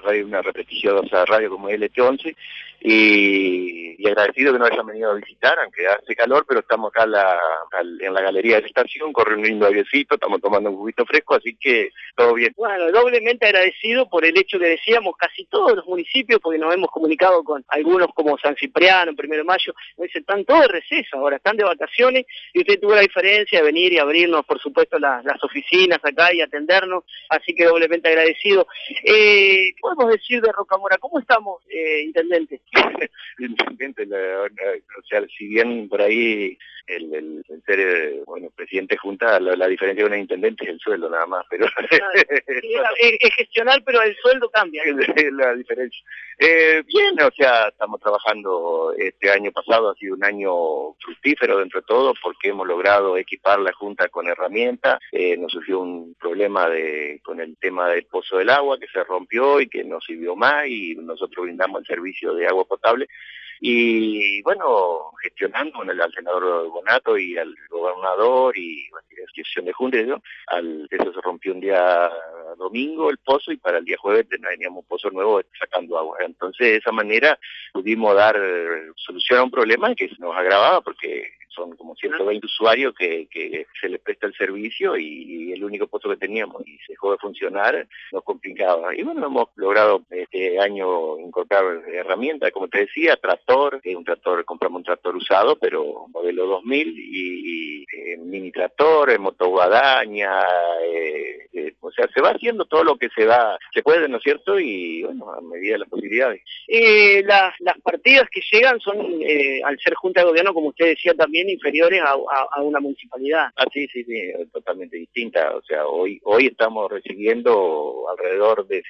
radio, una prestigiosa radio como LT11, y agradecido que nos hayan venido a visitar, aunque hace calor, pero estamos acá en la galería de la estación, corre un lindo airecito, estamos tomando un juguito fresco, así que todo bien. Bueno, doblemente agradecido por el hecho que decíamos casi todos los municipios, porque nos hemos comunicado con algunos como San Cipriano, 1 de Mayo, nos dicen, están todos de receso ahora, están de vacaciones, y usted tuvo la diferencia de venir y abrirnos, por supuesto, las oficinas acá y atendernos, así que doblemente agradecido. Podemos decir de Rocamora, ¿cómo estamos, intendente? Intendente, o sea, si bien por ahí el ser, presidente junta, la diferencia de un intendente es el sueldo nada más, pero... es gestionar, pero el sueldo cambia. Es la diferencia. Bien, o sea, estamos trabajando, este año pasado ha sido un año fructífero dentro de todo, porque hemos logrado equipar la Junta con herramientas, nos surgió un problema con el tema del pozo del agua, que se rompió y que no sirvió más, y nosotros brindamos el servicio de agua potable. Y bueno, gestionando con al senador Bonato y al gobernador y la dirección de Junta, eso se rompió un día domingo el pozo, y para el día jueves teníamos un pozo nuevo sacando agua. Entonces, de esa manera pudimos dar solución a un problema que nos agravaba, porque son como 120 usuarios que se les presta el servicio, y el único pozo que teníamos y se dejó de funcionar nos complicaba. Y bueno, hemos logrado este año incorporar herramientas, como te decía, compramos un tractor usado, pero modelo 2000, y mini tractor, motoguadaña, o sea, se va haciendo todo lo que se puede, ¿no es cierto? Y bueno, a medida de las posibilidades. Las partidas que llegan son, al ser Junta de Gobierno, como usted decía, también inferiores a una municipalidad. Ah, sí, totalmente distinta. O sea, hoy estamos recibiendo alrededor de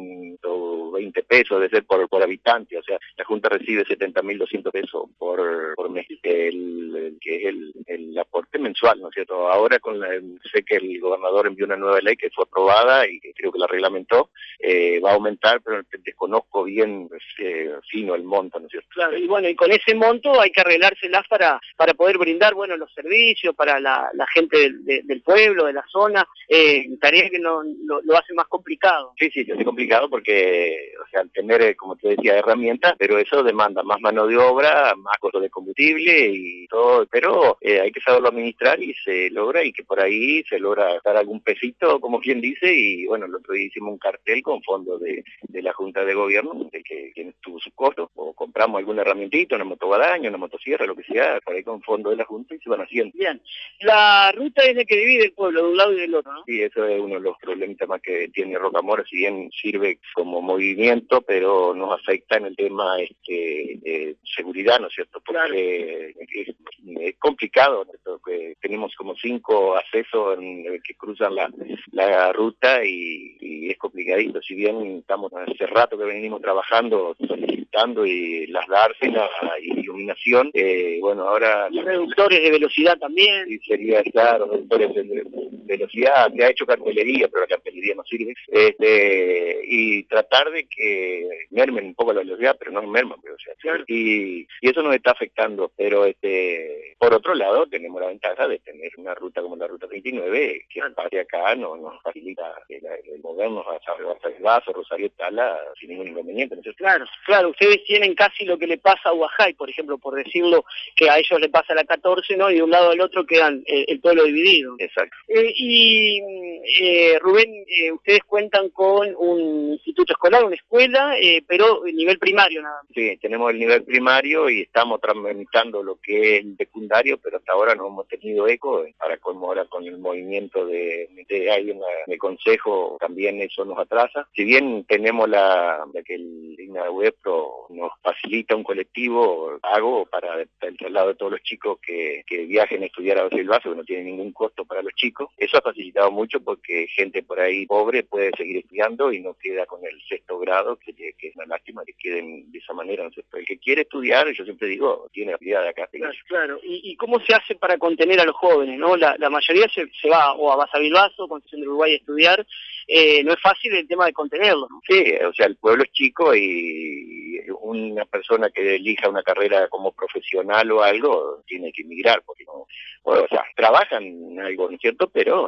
120 pesos de ser por habitante. O sea, la Junta recibe 70.200 pesos por mes, que es el aporte mensual, ¿no es cierto? Ahora sé que el gobernador envió una nueva ley que fue aprobada y que creo que la reglamentó, va a aumentar, pero desconozco bien fino el monto, ¿no es cierto? Claro, y bueno, y con ese monto hay que arreglárselas para poder brindar, los servicios para la gente del pueblo, de la zona, tarea que lo hace más complicado. Sí, se hace complicado porque, o sea, al tener, como te decía, herramientas, pero eso demanda más mano de obra, más costo de combustible y todo, pero hay que saberlo administrar, y se logra, y que por ahí se logra dar algún pesito, como quien dice, y bueno, el otro día hicimos un cartel con fondos de la Junta de Gobierno, de que tuvo su costo, o compramos alguna herramientita, una motoguadaña, una motosierra, lo que sea, por ahí con fondos de la Junta, y se van haciendo. Bien, la ruta es la que divide el pueblo de un lado y del otro, ¿no? Sí, eso es uno de los problemas más que tiene Rocamora, si bien sirve como movimiento, pero nos afecta en el tema de seguridad, ¿no es cierto? Porque es complicado, ¿no? Que tenemos como 5 accesos que cruzan la ruta, y es complicadito. Si bien estamos hace rato que venimos trabajando, solicitando y las dársenas y iluminación, bueno, ahora... Y reductores de velocidad también. Sí, sería, claro, reductores de velocidad, se ha hecho cartelería, pero la cartelería no sirve, y tratar de que mermen un poco la velocidad, pero no merman, o sea, claro. Y eso nos está afectando, pero por otro lado tenemos la ventaja de tener una ruta como la ruta 39, que hacia acá nos facilita el movernos hasta el Vaso, Rosario Tala, sin ningún inconveniente, ¿no es cierto? Claro, ustedes tienen casi lo que le pasa a Huajay, por ejemplo, por decirlo, que a ellos le pasa la 14, ¿no? Y de un lado al otro quedan el pueblo dividido. Exacto. Rubén, ustedes cuentan con un instituto escolar, una escuela, pero nivel primario nada más. Sí, tenemos el nivel primario y estamos tramitando lo que es el secundario, pero hasta ahora no hemos tenido eco, para como ahora con el movimiento de consejo, también eso nos atrasa. Si bien tenemos que el Digna Web Pro nos facilita un colectivo pago para el traslado de todos los chicos que viajen a estudiar a Brasil Vaso, que no tiene ningún costo para los chicos, eso ha facilitado mucho, porque gente por ahí pobre puede seguir estudiando y no queda con el 6º grado, que es una lástima que queden de esa manera, ¿no? El que quiere estudiar, yo siempre digo, tiene la habilidad de acá. Claro. ¿Y cómo se hace para contener a los jóvenes, no? La mayoría se va o a Basavilbaso, Concepción del Uruguay, a estudiar. No es fácil el tema de contenerlo, ¿no? Sí, o sea, el pueblo es chico y una persona que elija una carrera como profesional o algo tiene que emigrar, porque no, bueno, o sea, trabajan en algo, ¿no es cierto? Pero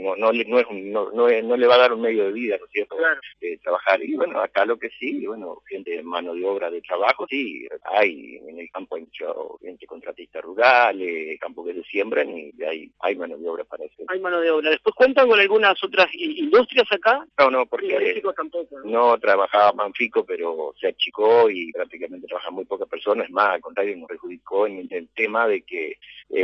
no le va a dar un medio de vida, ¿no es cierto? Claro. Trabajar. Y bueno, acá lo que sí, bueno, gente, mano de obra de trabajo, sí, hay en el campo, hay mucho gente contratista rural, campo que se siembran y hay mano de obra para eso. Hay mano de obra. ¿Después cuentan con algunas otras industrias acá? No, porque México tampoco, no trabajaba Manfico, pero se achicó y prácticamente trabajan muy pocas personas. Es más, al contrario, nos perjudicó en el tema de que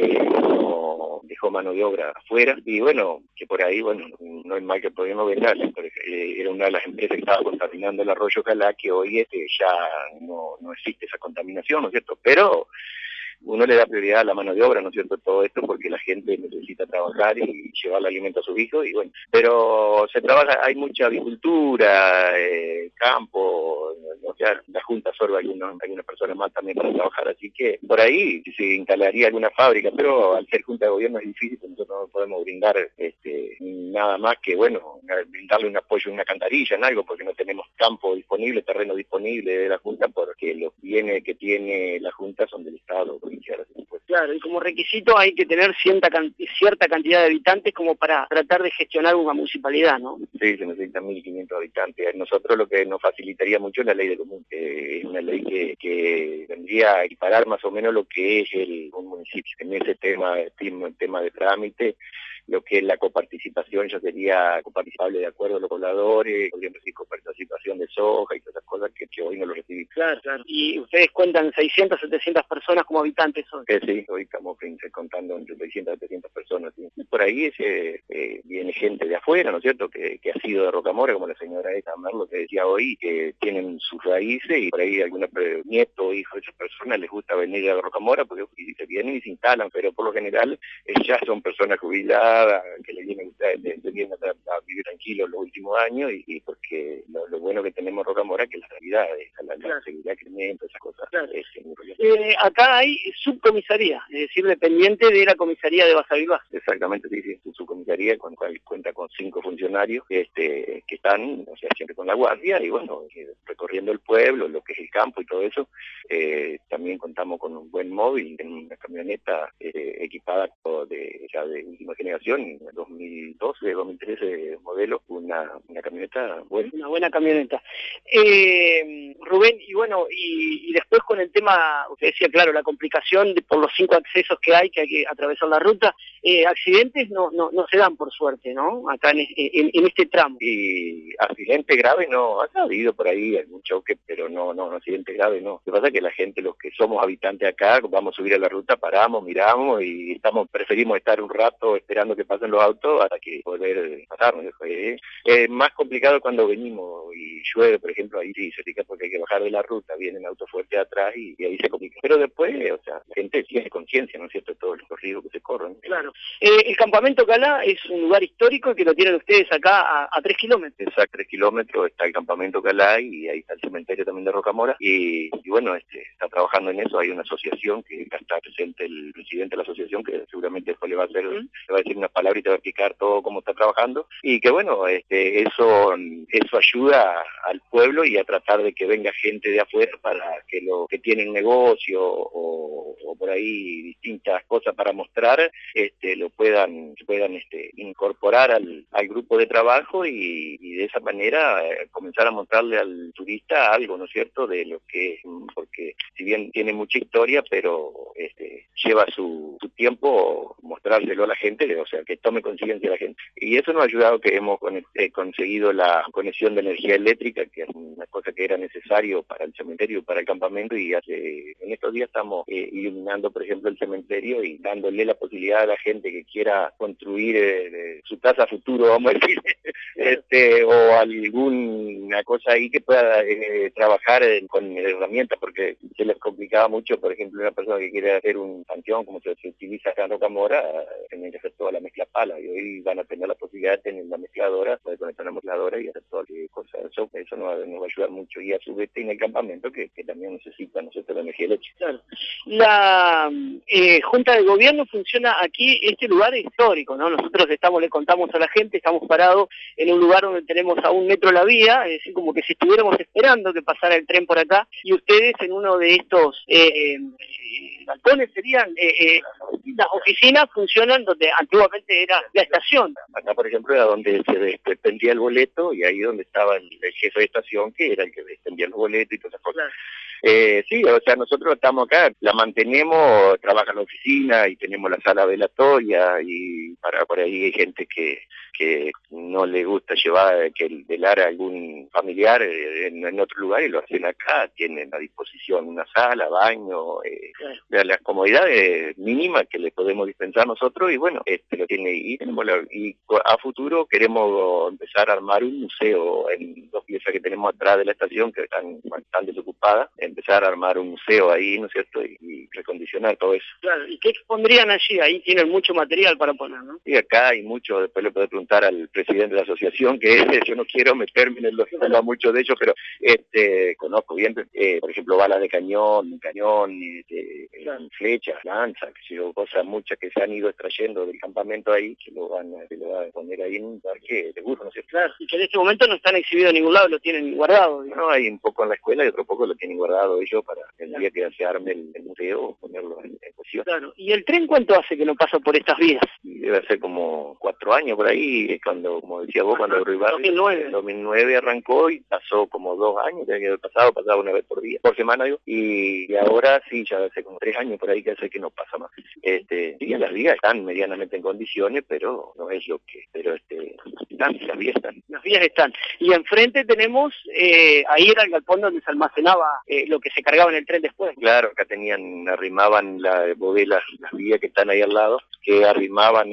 no dejó mano de obra afuera. Y bueno, que por ahí, bueno, no es mal que podíamos vender. Era una de las empresas que estaba contaminando el arroyo Calá, que hoy ya no existe esa contaminación, ¿no es cierto? Pero uno le da prioridad a la mano de obra, ¿no es cierto? Todo esto porque la gente necesita trabajar y llevar el alimento a sus hijos, y bueno, pero se trabaja, hay mucha avicultura, campo, o sea, la Junta absorbe algunas personas más también para trabajar, así que por ahí se instalaría alguna fábrica, pero al ser Junta de Gobierno es difícil, nosotros no podemos brindar nada más que, bueno, brindarle un apoyo en una cantarilla, en algo, porque no tenemos campo disponible, terreno disponible de la Junta, porque los bienes que tiene la Junta son del Estado. Claro, y como requisito hay que tener cierta cantidad de habitantes como para tratar de gestionar una municipalidad, ¿no? Sí, se necesitan 1.500 habitantes. Nosotros lo que nos facilitaría mucho es la ley de común, es una ley que vendría a equiparar más o menos lo que es un municipio. En ese tema de trámite, lo que es la coparticipación ya sería coparticipable de acuerdo a los pobladores, podríamos decir coparticipación de soja y todas esas cosas que hoy no lo recibimos. Claro. Y ustedes cuentan 600, 700 personas como habitantes hoy. Sí, hoy estamos contando entre 600 y 700 personas. ¿Sí? Por ahí viene gente de afuera, ¿no es cierto?, que ha sido de Rocamora, como la señora Merlo que decía hoy, que tienen sus raíces y por ahí algunos nietos o hijos de esas personas les gusta venir a Rocamora porque se vienen y se instalan, pero por lo general ya son personas jubiladas, que le vienen a vivir tranquilos los últimos años y porque lo bueno que tenemos en Rocamora es que la realidad es la seguridad, crimen, todas esas cosas. Claro. Acá hay subcomisaría, es decir, dependiente de la comisaría de Basavilbaso. Exactamente, sí, su subcomisaría con cual cuenta con 5 funcionarios que están, o sea, siempre con la guardia y bueno, recorriendo el pueblo, lo que es el campo y todo eso. También contamos con un buen móvil, una camioneta equipada ya de última generación, 2012, 2013 modelo, una camioneta buena. Una buena camioneta. Rubén, y bueno, y después con el tema, usted decía, claro, la complicación por los 5 accesos que hay que atravesar la ruta, accidentes no se dan por suerte, ¿no? Acá en este tramo. Y accidente grave no, ha habido por ahí algún choque, pero no, accidente grave no. Lo que pasa es que la gente, los que somos habitantes acá, vamos a subir a la ruta, paramos, miramos y preferimos estar un rato esperando que pasen los autos hasta que poder pasar. Es más complicado cuando venimos y llueve, por ejemplo, ahí sí se pica porque hay que bajar de la ruta, vienen autos fuertes atrás y ahí se complica. Pero después, o sea, la gente tiene conciencia, ¿no es cierto?, de todos los riesgos que se corren. Claro. El campamento Calá es un lugar histórico que lo tienen ustedes acá a 3 kilómetros. Exacto, 3 kilómetros está el campamento Calá y ahí está el cementerio también de Rocamora y bueno, está trabajando en eso. Hay una asociación que está presente el presidente de la asociación que seguramente después le va a decir unas palabras y te va a explicar todo cómo está trabajando y que bueno, eso ayuda al pueblo y a tratar de que venga gente de afuera para que los que tienen negocio o por ahí distintas cosas para mostrar lo puedan incorporar al grupo de trabajo y de esa manera comenzar a mostrarle al turista algo, ¿no es cierto?, de lo que es, porque si bien tiene mucha historia, pero lleva su tiempo mostrárselo a la gente, o sea, que tome conciencia a la gente. Y eso nos ha ayudado que hemos conseguido la conexión de energía eléctrica, que es una cosa que era necesario para el cementerio y para el campamento, y en estos días estamos iluminando, por ejemplo, el cementerio y dándole la posibilidad a la gente que quiera construir su casa futuro, vamos a decir, o alguna cosa ahí que pueda trabajar con herramientas, porque se les complicaba mucho, por ejemplo, una persona que quiere hacer un panteón, como se utiliza acá en Rocamora, tienen que hacer toda la mezcla pala, y hoy van a tener la posibilidad de tener la mezcladora, poder conectar la mezcladora y hacer todas las cosas. Eso nos va a ayudar mucho, y a su vez en el campamento, que también necesita, ¿no es cierto?, la energía eléctrica. Claro. La Junta de Gobierno funciona aquí este lugar es histórico, ¿no? Nosotros le contamos a la gente, estamos parados en un lugar donde tenemos a 1 metro la vía, es decir, como que si estuviéramos esperando que pasara el tren por acá, y ustedes en uno de estos balcones serían, las oficinas funcionan donde antiguamente era la estación. Acá, por ejemplo, era donde se expendía el boleto, y ahí donde estaba el jefe de estación, que era el que expendía los boletos y todas esas cosas. Claro. Sí, o sea, nosotros estamos acá, la mantenemos, trabaja en la oficina y tenemos la sala velatoria, y por ahí hay gente que no le gusta velar a algún familiar en otro lugar, y lo hacen acá, tienen a disposición una sala, baño, las comodidades mínimas que le podemos dispensar nosotros, y bueno, lo tiene, y a futuro queremos empezar a armar un museo en 2 piezas que tenemos atrás de la estación que están desocupadas, empezar a armar un museo ahí, ¿no es cierto?, y recondicionar todo eso. Claro, ¿y qué expondrían allí? Ahí tienen mucho material para poner, ¿no? Sí, acá hay mucho, después le puedo preguntar al presidente de la asociación, que yo no quiero meterme en los temas mucho de ellos, pero conozco bien, por ejemplo, balas de cañón, claro, flechas, lanzas, cosas muchas que se han ido extrayendo del campamento ahí, que lo van a poner ahí en un parque seguro, ¿no es cierto? Claro, y que en este momento no están exhibidos en ningún lado, lo tienen guardado, digamos. No, hay un poco en la escuela y otro poco lo tienen guardado ellos para el día que se arme el museo, ponerlo en cuestión. Claro, ¿y el tren cuánto hace que no pasa por estas vías? Y debe hacer como 4 años por ahí, es cuando, como decía vos, cuando Ruibarri, 2009 arrancó, y pasó como 2 años, que había pasaba 1 vez por semana, digo, y ahora sí, ya hace como 3 años por ahí que hace que no pasa más. Sí, las vías están medianamente en condiciones, pero no es lo que, las vías están. Las vías están. Y enfrente tenemos, ahí era el galpón donde se almacenaba lo que se cargaba en el tren después. Claro, acá arrimaban las vías que están ahí al lado, que arrimaban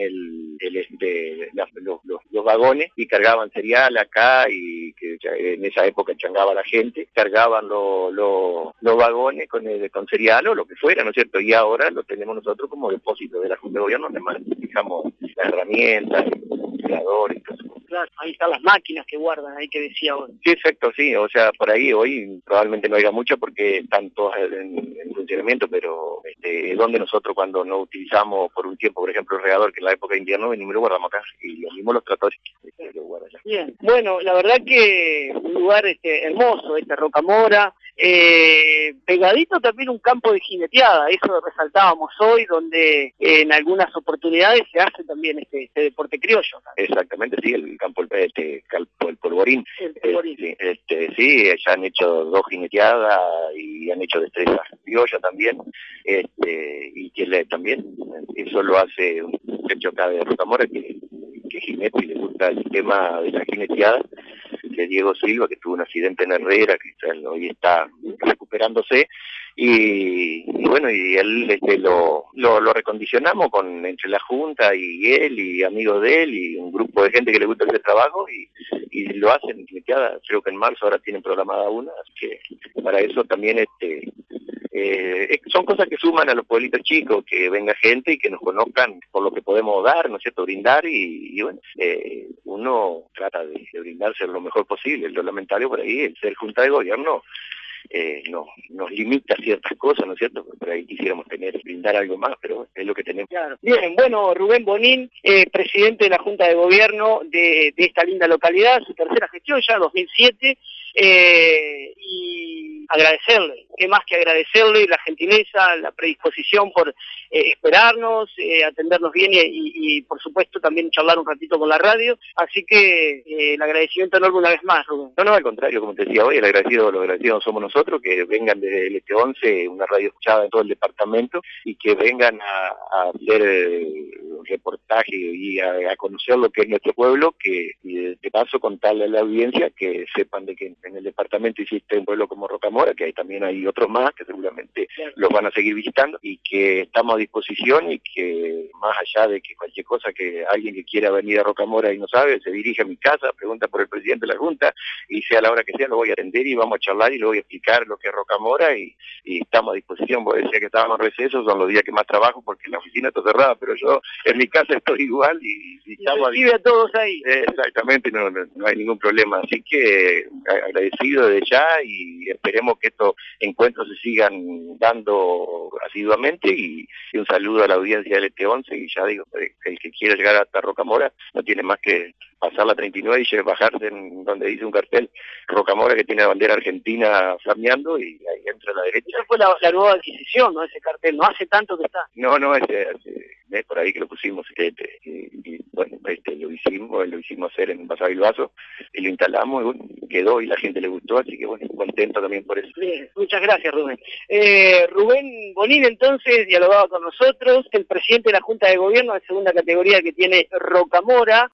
los vagones y cargaban cereal acá, y que en esa época changaba la gente, cargaban los vagones con cereal o lo que fuera, ¿no es cierto? Y ahora lo tenemos nosotros como depósito de la Junta de Gobierno, además fijamos las herramientas, el creador y todo eso. Claro, ahí están las máquinas que guardan, ahí que decía vos. Sí, exacto, sí, o sea, por ahí hoy probablemente no haya mucho porque están todas en funcionamiento, pero es donde nosotros cuando no utilizamos por un tiempo, por ejemplo, el regador, que en la época de invierno venimos y lo guardamos acá, y lo mismo los tractores, lo guardan allá. Bien, bueno, la verdad que un lugar hermoso, Rocamora, pegadito también un campo de jineteada, eso resaltábamos hoy, donde en algunas oportunidades se hace también este deporte criollo. Exactamente, sí, el campo, el polvorín. El polvorín. Sí, ya han hecho 2 jineteadas y han hecho destreza criolla también, y que también eso lo hace un muchacho acá de Rocamora que jinete y le gusta el tema de la jineteada, de Diego Silva, que tuvo un accidente en Herrera, que hoy está recuperándose, y bueno, y él lo recondicionamos entre la Junta y él y amigos de él y un grupo de gente que le gusta ese trabajo, y lo hacen jineteada. Creo que en marzo ahora tienen programada una, así que para eso también son cosas que suman a los pueblitos chicos, que venga gente y que nos conozcan por lo que podemos dar, ¿no es cierto?, brindar, y bueno, uno trata de brindarse lo mejor posible. Lo lamentable por ahí, el ser Junta de Gobierno nos limita ciertas cosas, ¿no es cierto? Por ahí quisiéramos brindar algo más, pero es lo que tenemos. Claro. Bien, bueno, Rubén Bonín, presidente de la Junta de Gobierno de esta linda localidad, su tercera gestión ya, 2007, y agradecerle, qué más que agradecerle la gentileza, la predisposición por esperarnos, atendernos bien y por supuesto también charlar un ratito con la radio, así que el agradecimiento enorme una vez más, Rubén. No, al contrario, como te decía hoy, los agradecidos somos nosotros, que vengan desde el Este11, una radio escuchada en todo el departamento, y que vengan a hacer un reportaje y a conocer lo que es nuestro pueblo, y de paso contarle a la audiencia que sepan de que en el departamento existe un pueblo como Rocamora, que también hay otros más que seguramente los van a seguir visitando, y que estamos a disposición, y que más allá de que cualquier cosa, que alguien que quiera venir a Rocamora y no sabe, se dirige a mi casa, pregunta por el presidente de la Junta, y sea la hora que sea lo voy a atender y vamos a charlar y le voy a explicar lo que es Rocamora, y estamos a disposición. Vos decía que estábamos en receso, son los días que más trabajo porque la oficina está cerrada, pero yo en mi casa estoy igual y estamos a todos ahí. Exactamente, no hay ningún problema, así que agradecido de ya, y esperemos esperamos que estos encuentros se sigan dando asiduamente y un saludo a la audiencia del ET11 y ya digo, el que quiera llegar hasta Rocamora no tiene más que pasar la 39 y bajarse en donde dice un cartel Rocamora que tiene la bandera argentina flameando y ahí entra a la derecha. Esa fue la nueva adquisición, ¿no? Ese cartel, no hace tanto que está. No, es por ahí que lo pusimos, y bueno, lo hicimos hacer en Pasado el Vaso, y lo instalamos, y bueno, quedó y la gente le gustó, así que bueno, contento también por eso. Bien, muchas gracias, Rubén. Rubén Bonín, entonces, dialogaba con nosotros, el presidente de la Junta de Gobierno de segunda categoría que tiene Rocamora.